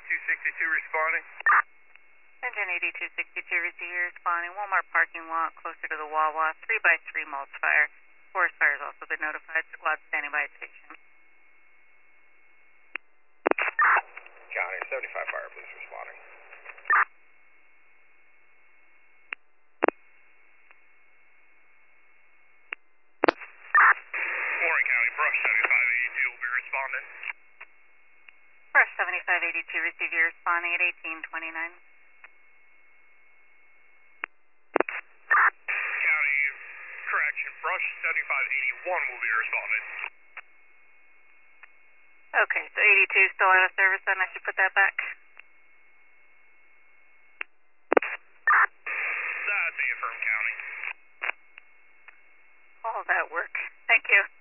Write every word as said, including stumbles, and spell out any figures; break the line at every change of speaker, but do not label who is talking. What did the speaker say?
eighty-two sixty-two responding.
Engine eighty-two sixty-two receiver responding. Walmart parking lot closer to the Wawa. three by three mulch fire. Forest fire has also been notified. Squad standing by at station.
County seventy-five fire, please responding. Warren County, Brush seventy-five eighty-two will be responding.
Brush seventy-five eighty-two receiver responding at eighteen twenty-nine.
County, correction, Brush seventy-five eighty-one will be responding.
Okay, so eighty-two still out of service then, I should put that back.
That's a affirm, County.
All that work. Thank you.